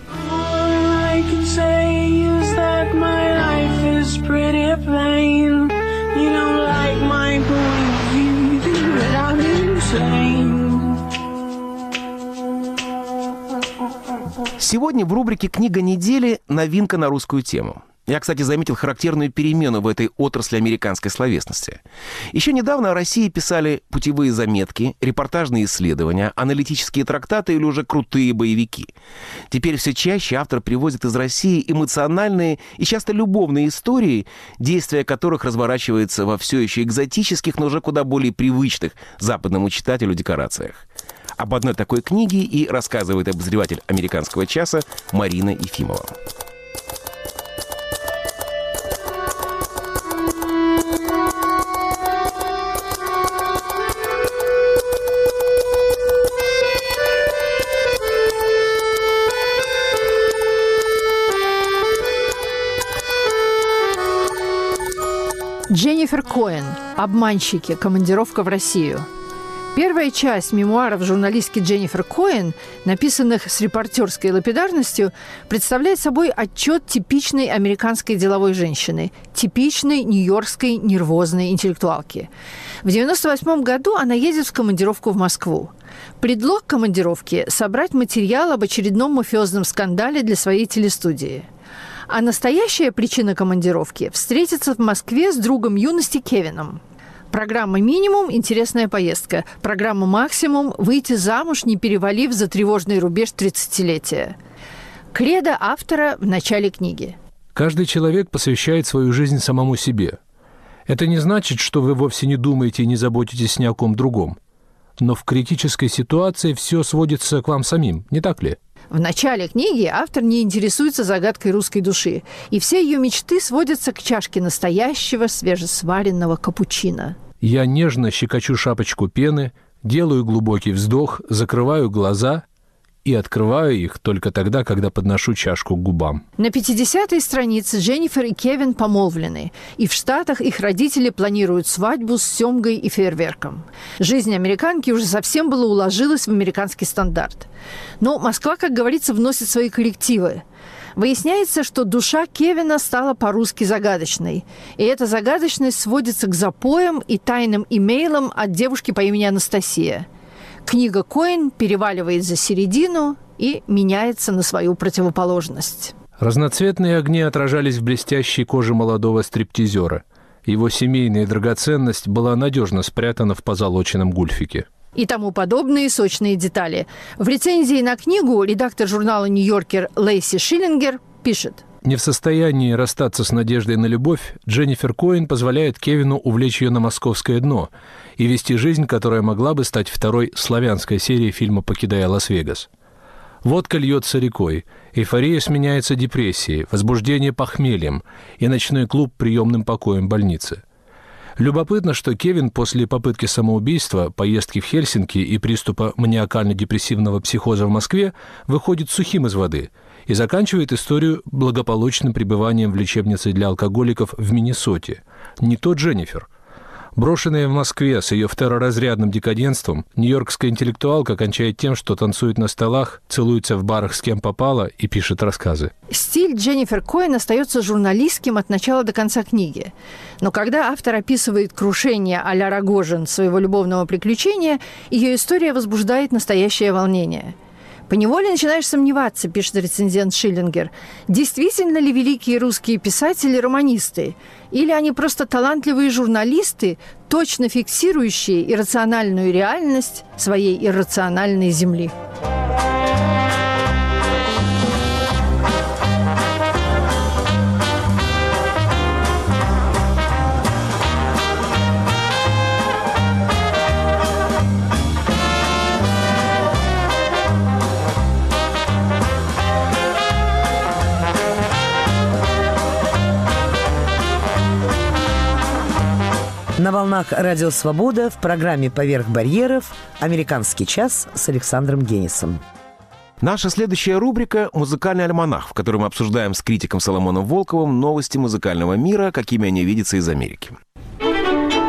Сегодня в рубрике «Книга недели» новинка на русскую тему. Я, кстати, заметил характерную перемену в этой отрасли американской словесности. Еще недавно о России писали путевые заметки, репортажные исследования, аналитические трактаты или уже крутые боевики. Теперь все чаще автор привозит из России эмоциональные и часто любовные истории, действия которых разворачивается во все еще экзотических, но уже куда более привычных западному читателю декорациях. Об одной такой книге и рассказывает обозреватель «Американского часа» Марина Ефимова. Дженнифер Коэн. Обманщики. Командировка в Россию. Первая часть мемуаров журналистки Дженнифер Коэн, написанных с репортерской лапидарностью, представляет собой отчет типичной американской деловой женщины, типичной нью-йоркской нервозной интеллектуалки. В 1998 году она едет в командировку в Москву. Предлог командировки – собрать материал об очередном мафиозном скандале для своей телестудии. А настоящая причина командировки – встретиться в Москве с другом юности Кевином. Программа «Минимум» – интересная поездка. Программа «Максимум» – выйти замуж, не перевалив за тревожный рубеж 30-летия. Кредо автора в начале книги. Каждый человек посвящает свою жизнь самому себе. Это не значит, что вы вовсе не думаете и не заботитесь ни о ком другом. Но в критической ситуации все сводится к вам самим, не так ли? В начале книги автор не интересуется загадкой русской души, и все ее мечты сводятся к чашке настоящего свежесваренного капучино. Я нежно щекочу шапочку пены, делаю глубокий вздох, закрываю глаза и открываю их только тогда, когда подношу чашку к губам. На 50-й странице Дженнифер и Кевин помолвлены, и в Штатах их родители планируют свадьбу с семгой и фейерверком. Жизнь американки уже совсем была уложилась в американский стандарт. Но Москва, как говорится, вносит свои коррективы. Выясняется, что душа Кевина стала по-русски загадочной. И эта загадочность сводится к запоям и тайным имейлам от девушки по имени Анастасия. Книга Коэн переваливает за середину и меняется на свою противоположность. Разноцветные огни отражались в блестящей коже молодого стриптизера. Его семейная драгоценность была надежно спрятана в позолоченном гульфике. И тому подобные сочные детали. В рецензии на книгу редактор журнала «Нью-Йоркер» Лейси Шиллингер пишет: Не в состоянии расстаться с надеждой на любовь, Дженнифер Коэн позволяет Кевину увлечь ее на московское дно и вести жизнь, которая могла бы стать второй славянской серией фильма «Покидая Лас-Вегас». Водка льется рекой, эйфория сменяется депрессией, возбуждение похмельем и ночной клуб приемным покоем больницы. Любопытно, что Кевин после попытки самоубийства, поездки в Хельсинки и приступа маниакально-депрессивного психоза в Москве выходит сухим из воды и заканчивает историю благополучным пребыванием в лечебнице для алкоголиков в Миннесоте. Не то Дженнифер. Брошенная в Москве с ее второразрядным декаденством, нью-йоркская интеллектуалка кончает тем, что танцует на столах, целуется в барах с кем попало и пишет рассказы. Стиль Дженнифер Коэн остается журналистским от начала до конца книги. Но когда автор описывает крушение а-ля Рогожин своего любовного приключения, ее история возбуждает настоящее волнение. Поневоле начинаешь сомневаться, пишет рецензент Шиллингер, действительно ли великие русские писатели романисты, или они просто талантливые журналисты, точно фиксирующие иррациональную реальность своей иррациональной земли. На волнах «Радио Свобода» в программе «Поверх барьеров» «Американский час» с Александром Генисом. Наша следующая рубрика – «Музыкальный альманах», в котором мы обсуждаем с критиком Соломоном Волковым новости музыкального мира, какими они видятся из Америки.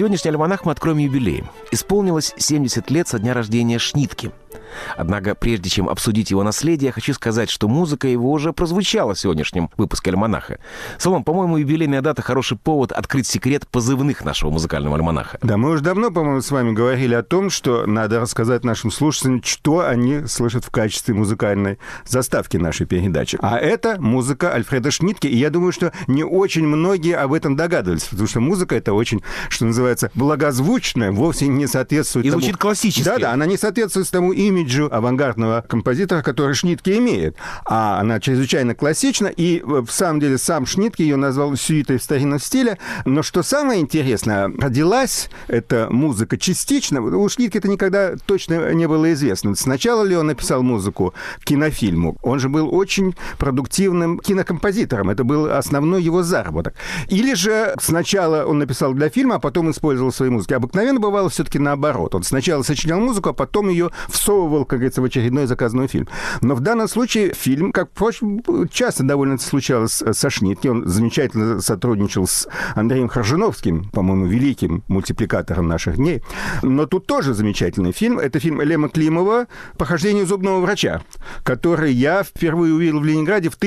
Сегодняшний альманах мы откроем юбилеем. Исполнилось 70 лет со дня рождения Шнитке. Однако, прежде чем обсудить его наследие, я хочу сказать, что музыка его уже прозвучала в сегодняшнем выпуске альманаха. Солом, по-моему, юбилейная дата — хороший повод открыть секрет позывных нашего музыкального альманаха. Да, мы уже давно, по-моему, с вами говорили о том, что надо рассказать нашим слушателям, что они слышат в качестве музыкальной заставки нашей передачи. А это музыка Альфреда Шнитке, и я думаю, что не очень многие об этом догадывались, потому что музыка это очень, что называется, благозвучная, вовсе не соответствует тому... И звучит классически. Да, она не соответствует тому имиджу авангардного композитора, который Шнитке имеет. А она чрезвычайно классична, и в самом деле сам Шнитке ее назвал сюитой в старинном стиле. Но что самое интересное, родилась эта музыка частично. У Шнитке это никогда точно не было известно. Сначала ли он написал музыку к кинофильму? Он же был очень продуктивным кинокомпозитором. Это был основной его заработок. Или же сначала он написал для фильма, а потом использовал свои музыки. Обыкновенно бывало все-таки наоборот. Он сначала сочинял музыку, а потом ее всовывал, как говорится, в очередной заказной фильм. Но в данном случае фильм, как, впрочем, часто довольно случалось со Шнитке, он замечательно сотрудничал с Андреем Хоржиновским, по-моему, великим мультипликатором наших дней. Но тут тоже замечательный фильм. Это фильм Лема Климова «Похождение зубного врача», который я впервые увидел в Ленинграде в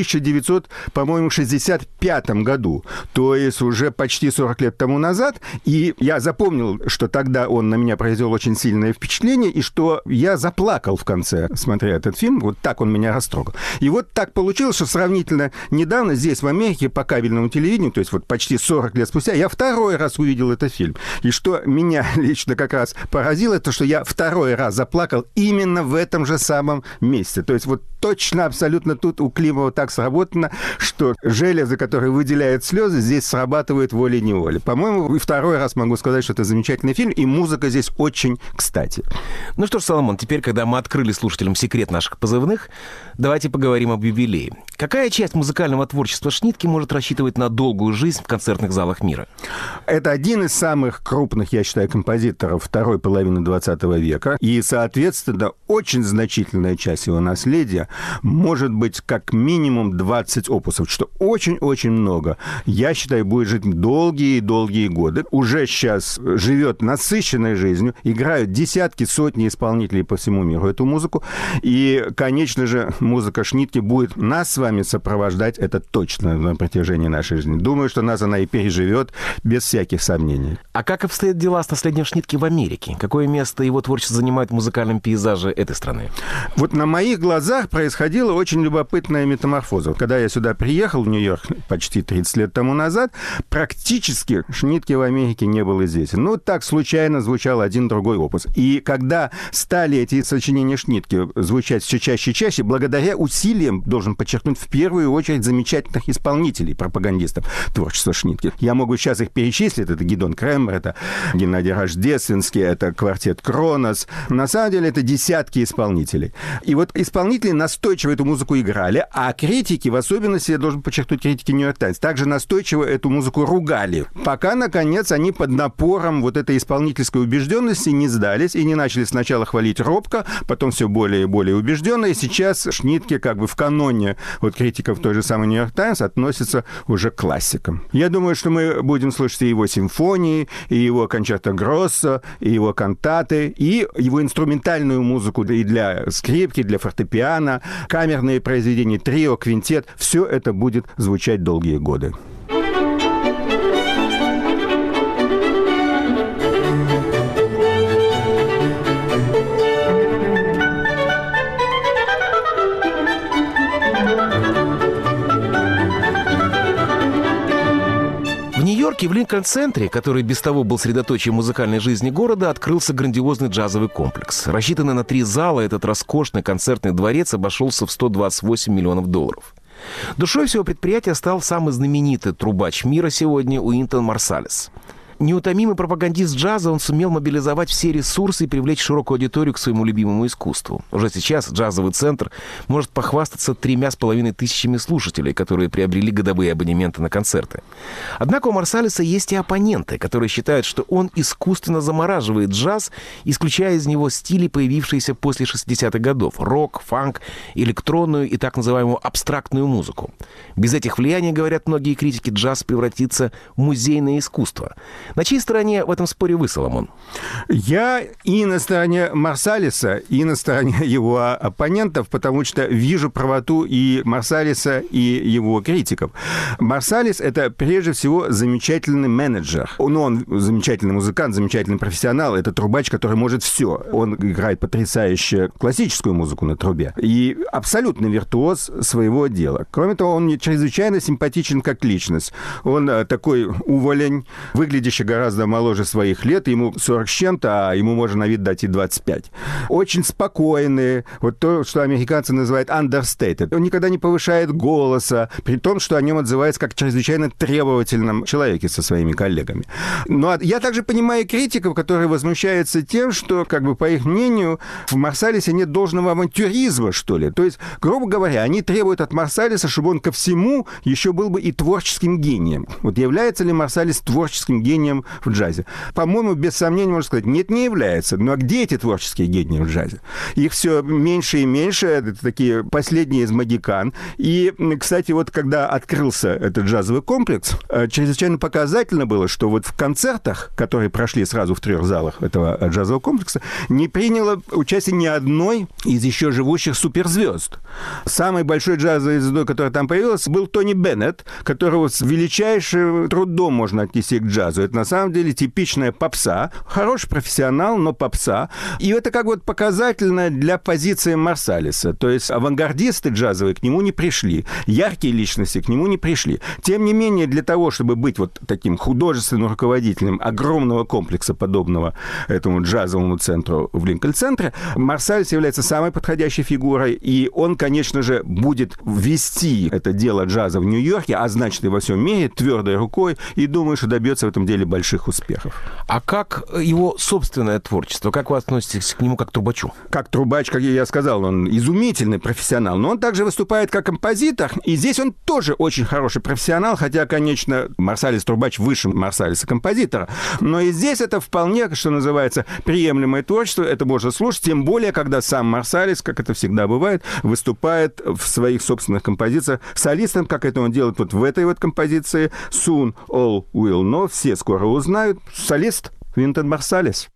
1965 году. То есть уже почти 40 лет тому назад. И я запомнил, что тогда он на меня произвел очень сильное впечатление, и что я заплакал в конце, смотря этот фильм. Вот так он меня растрогал. И вот так получилось, что сравнительно недавно здесь, в Америке, по кабельному телевидению, то есть вот почти 40 лет спустя, я второй раз увидел этот фильм. И что меня лично как раз поразило, это что я второй раз заплакал именно в этом же самом месте. То есть вот точно, абсолютно тут у Климова так сработано, что железы, которые выделяют слезы, здесь срабатывают волей-неволей. По-моему, и второй раз могу сказать, что это замечательный фильм, и музыка здесь очень кстати. Ну что ж, Соломон, теперь, когда мы открыли слушателям секрет наших позывных, давайте поговорим об юбилее. Какая часть музыкального творчества Шнитке может рассчитывать на долгую жизнь в концертных залах мира? Это один из самых крупных, я считаю, композиторов второй половины 20 века. И, соответственно, очень значительная часть его наследия может быть как минимум 20 опусов, что очень-очень много. Я считаю, будет жить долгие-долгие годы. Уже сейчас живет насыщенной жизнью, играют десятки, сотни исполнителей по всему миру эту музыку. И, конечно же, музыка Шнитке будет нас с вами сопровождать, это точно, на протяжении нашей жизни. Думаю, что нас она и переживет без всяких сомнений. А как обстоят дела с наследием Шнитке в Америке? Какое место его творчество занимает в музыкальном пейзаже этой страны? Вот на моих глазах происходила очень любопытная метаморфоза. Когда я сюда приехал, в Нью-Йорк, почти 30 лет тому назад, практически Шнитке в Америке не был известен. Ну, так случайно звучал один-другой опус. И когда стали эти сочинения Шнитке звучать все чаще и чаще, благодаря усилиям, должен подчеркнуть, в первую очередь замечательных исполнителей, пропагандистов творчества Шнитке. Я могу сейчас их перечислить. Это Гидеон Кремер, это Геннадий Рождественский, это квартет Кронос. На самом деле это десятки исполнителей. И вот исполнители настойчиво эту музыку играли, а критики, в особенности, я должен подчеркнуть, критики «Нью-Йорк Таймс», также настойчиво эту музыку ругали. Пока, наконец, они под напором вот этой исполнительской убежденности не сдались и не начали сначала хвалить робко, потом все более и более убежденно. И сейчас Шнитке как бы в каноне вот критиков той же самой «Нью-Йорк Таймс» относится уже к классикам. Я думаю, что мы будем слушать и его симфонии, и его кончерто гроссо, и его кантаты, и его инструментальную музыку и для скрипки, для фортепиано, камерные произведения, трио, квинтет. Все это будет звучать долгие годы. В Линкольн-центре, который без того был средоточием музыкальной жизни города, открылся грандиозный джазовый комплекс. Рассчитанный на 3 зала, этот роскошный концертный дворец обошелся в $128 миллионов. Душой всего предприятия стал самый знаменитый трубач мира сегодня Уинтон Марсалис. Неутомимый пропагандист джаза, он сумел мобилизовать все ресурсы и привлечь широкую аудиторию к своему любимому искусству. Уже сейчас джазовый центр может похвастаться 3,5 тысячами слушателей, которые приобрели годовые абонементы на концерты. Однако у Марсалиса есть и оппоненты, которые считают, что он искусственно замораживает джаз, исключая из него стили, появившиеся после 60-х годов — рок, фанк, электронную и так называемую абстрактную музыку. Без этих влияний, говорят многие критики, джаз превратится в музейное искусство. На чьей стороне в этом споре вы, Соломон? Я и на стороне Марсалиса, и на стороне его оппонентов, потому что вижу правоту и Марсалиса, и его критиков. Марсалис — это прежде всего замечательный менеджер. Он замечательный музыкант, замечательный профессионал. Это трубач, который может все. Он играет потрясающе классическую музыку на трубе. И абсолютно виртуоз своего дела. Кроме того, он мне чрезвычайно симпатичен как личность. Он такой уволень, выглядящий гораздо моложе своих лет. Ему 40 с чем-то, а ему можно на вид дать и 25. Очень спокойный. Вот то, что американцы называют understated. Он никогда не повышает голоса, при том, что о нем отзывается как чрезвычайно требовательном человеке со своими коллегами. Но я также понимаю критиков, которые возмущаются тем, что, как бы, по их мнению, в Марсалисе нет должного авантюризма, что ли. То есть, грубо говоря, они требуют от Марсалиса, чтобы он ко всему еще был бы и творческим гением. Вот является ли Марсалис творческим гением в джазе? По-моему, без сомнения можно сказать, нет, не является. Ну а где эти творческие гении в джазе? Их все меньше и меньше. Это такие последние из магикан. И, кстати, вот когда открылся этот джазовый комплекс, чрезвычайно показательно было, что вот в концертах, которые прошли сразу в 3 залах этого джазового комплекса, не приняло участие ни одной из еще живущих суперзвезд. Самой большой джазовой звездой, которая там появилась, был Тони Беннет, которого с величайшим трудом можно отнести к джазу. Это на самом деле типичная попса. Хороший профессионал, но попса. И это как вот показательно для позиции Марсалиса. То есть авангардисты джазовые к нему не пришли. Яркие личности к нему не пришли. Тем не менее, для того, чтобы быть вот таким художественным руководителем огромного комплекса, подобного этому джазовому центру в Линкольн-центре, Марсалис является самой подходящей фигурой, и он, конечно же, будет вести это дело джаза в Нью-Йорке, а значит и во всем мире, твердой рукой, и думаю, что добьется в этом деле больших успехов. А как его собственное творчество? Как вы относитесь к нему как к трубачу? Как трубач, как я сказал, он изумительный профессионал, но он также выступает как композитор, и здесь он тоже очень хороший профессионал, хотя, конечно, Марсалис трубач выше Марсалиса композитора, но и здесь это вполне, что называется, приемлемое творчество, это можно слушать, тем более, когда сам Марсалис, как это всегда бывает, выступает в своих собственных композициях солистом, как это он делает вот в этой вот композиции «Soon all will know», все скоро узнают, солист Винтон Марсалис.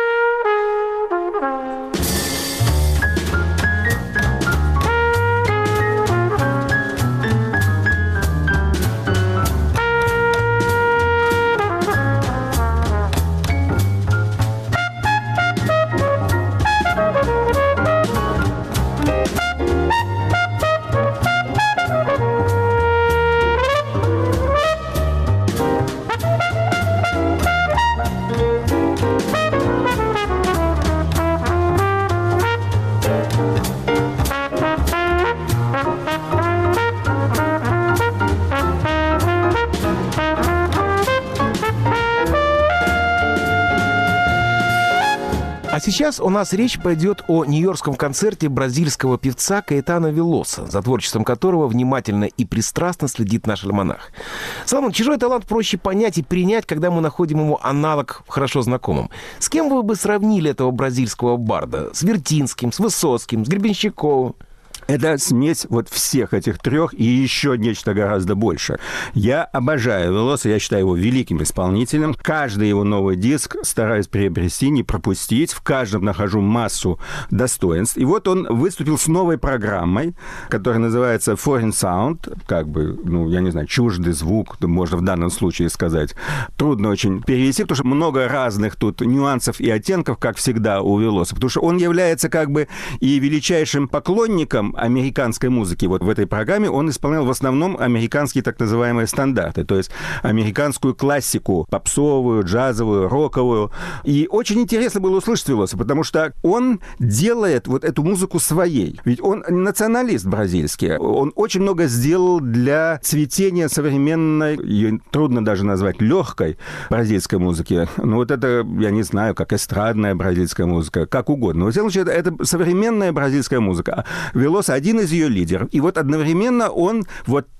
А сейчас у нас речь пойдет о нью-йоркском концерте бразильского певца Каэтана Велоса, за творчеством которого внимательно и пристрастно следит наш альманах. Соломон, чужой талант проще понять и принять, когда мы находим ему аналог хорошо знакомым. С кем вы бы сравнили этого бразильского барда? С Вертинским, с Высоцким, с Гребенщиковым? Это смесь вот всех этих трех и еще нечто гораздо больше. Я обожаю Велоса, я считаю его великим исполнителем. Каждый его новый диск стараюсь приобрести, не пропустить. В каждом нахожу массу достоинств. И вот он выступил с новой программой, которая называется Foreign Sound, как бы, ну, я не знаю, чуждый звук, можно в данном случае сказать. Трудно очень перевести, потому что много разных тут нюансов и оттенков, как всегда у Велоса. Потому что он является как бы и величайшим поклонником американской музыки. Вот в этой программе он исполнял в основном американские так называемые стандарты, то есть американскую классику, попсовую, джазовую, роковую. И очень интересно было услышать Велоса, потому что он делает вот эту музыку своей. Ведь он националист бразильский. Он очень много сделал для цветения современной, ее трудно даже назвать легкой бразильской музыки. Ну вот это, я не знаю, как эстрадная бразильская музыка, как угодно. Но в всяком случае, это современная бразильская музыка. Велос один из ее лидеров. И вот одновременно он вот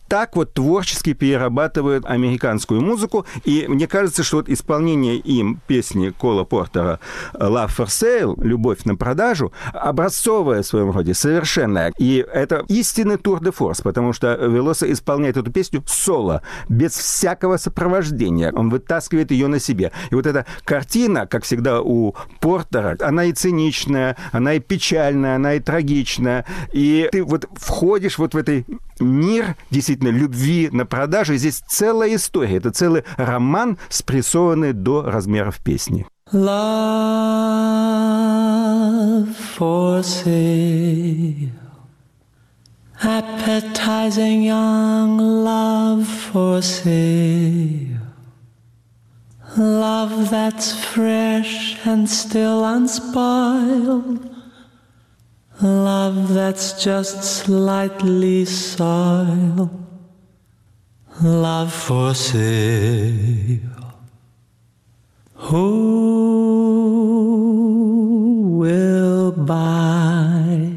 так вот творчески перерабатывают американскую музыку. И мне кажется, что вот исполнение им песни Кола Портера «Love for Sale», «Любовь на продажу», образцовая в своем роде, совершенная. И это истинный тур де форс, потому что Велоса исполняет эту песню соло, без всякого сопровождения. Он вытаскивает ее на себе. И вот эта картина, как всегда у Портера, она и циничная, она и печальная, она и трагичная. И ты вот входишь вот в этот мир действительно любви на продажу. И здесь целая история. Это целый роман, спрессованный до размеров песни. Love for sale, appetizing young love for sale, love that's fresh and still unspoiled, love that's just slightly soiled, love for sale. Who will buy?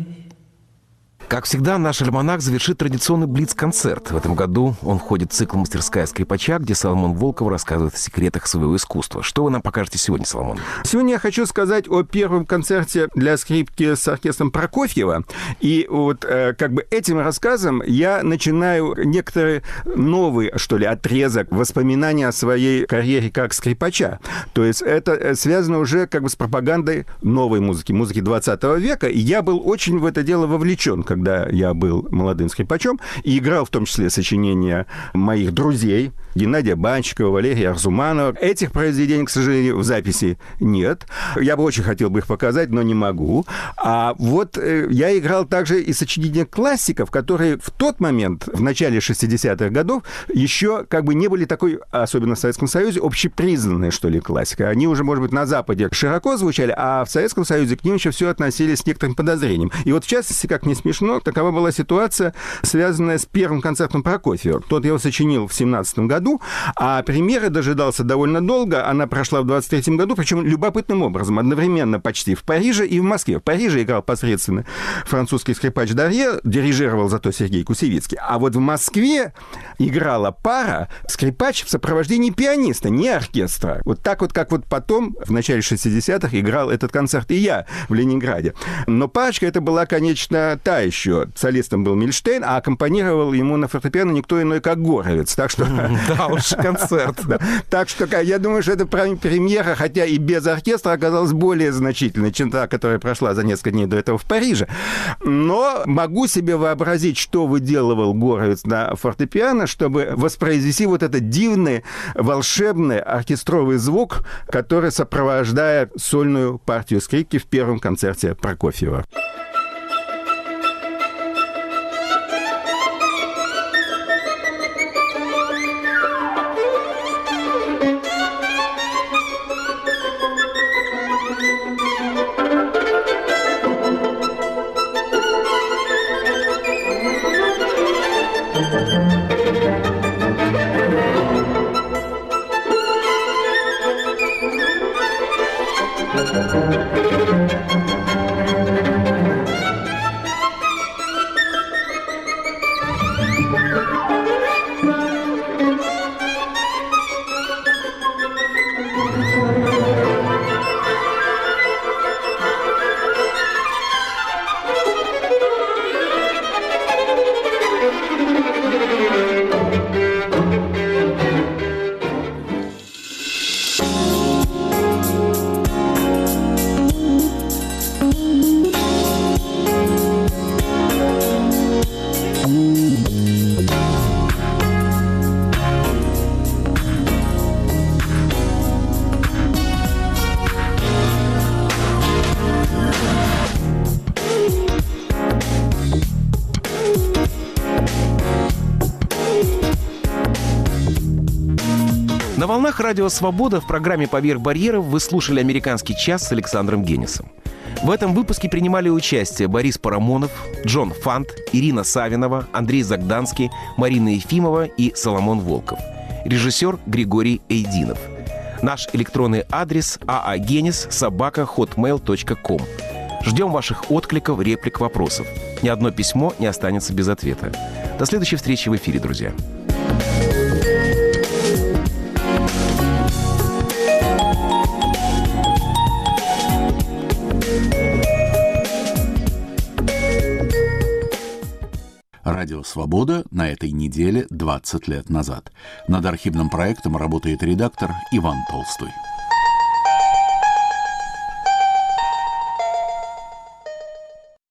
Как всегда, наш альманах завершит традиционный блиц-концерт. В этом году он входит в цикл «Мастерская скрипача», где Соломон Волков рассказывает о секретах своего искусства. Что вы нам покажете сегодня, Соломон? Сегодня я хочу сказать о первом концерте для скрипки с оркестром Прокофьева. И вот как бы этим рассказом я начинаю некоторый новый, что ли, отрезок воспоминаний о своей карьере как скрипача. То есть это связано уже как бы с пропагандой новой музыки, музыки 20 века. И я был очень в это дело вовлечен, когда я был молодым скрипачом, и играл в том числе сочинения моих друзей, Геннадия Банщикова, Валерия Арзуманова. Этих произведений, к сожалению, в записи нет. Я бы очень хотел бы их показать, но не могу. А вот я играл также и сочинения классиков, которые в тот момент, в начале 60-х годов, еще как бы не были такой, особенно в Советском Союзе, общепризнанной, что ли, классикой. Они уже, может быть, на Западе широко звучали, а в Советском Союзе к ним еще все относились с некоторым подозрением. И вот, в частности, как не смешно, такова была ситуация, связанная с первым концертом Прокофьева. Тот я его сочинил в 17 году, а премьера дожидался довольно долго. Она прошла в 23 году, причем любопытным образом, одновременно почти в Париже и в Москве. В Париже играл посредственно французский скрипач Дарье, дирижировал зато Сергей Кусевицкий. А вот в Москве играла пара скрипач в сопровождении пианиста, не оркестра. Вот так вот, как вот потом, в начале 60-х, играл этот концерт и я в Ленинграде. Но парочка это была, конечно, та еще. Солистом был Мильштейн, а аккомпанировал ему на фортепиано никто иной, как Горовец. Так что... Да уж, концерт. Так что я думаю, что эта премьера, хотя и без оркестра, оказалась более значительной, чем та, которая прошла за несколько дней до этого в Париже. Но могу себе вообразить, что выделывал Горовец на фортепиано, чтобы воспроизвести вот этот дивный, волшебный оркестровый звук, который сопровождает сольную партию скрипки в первом концерте Прокофьева. На волнах радио «Свобода» в программе «Поверх барьеров» вы слушали «Американский час» с Александром Генисом. В этом выпуске принимали участие Борис Парамонов, Джон Фант, Ирина Савинова, Андрей Загданский, Марина Ефимова и Соломон Волков. Режиссер Григорий Эйдинов. Наш электронный адрес aagenis@hotmail.com. Ждем ваших откликов, реплик, вопросов. Ни одно письмо не останется без ответа. До следующей встречи в эфире, друзья. Радио «Свобода» на этой неделе 20 лет назад. Над архивным проектом работает редактор Иван Толстой.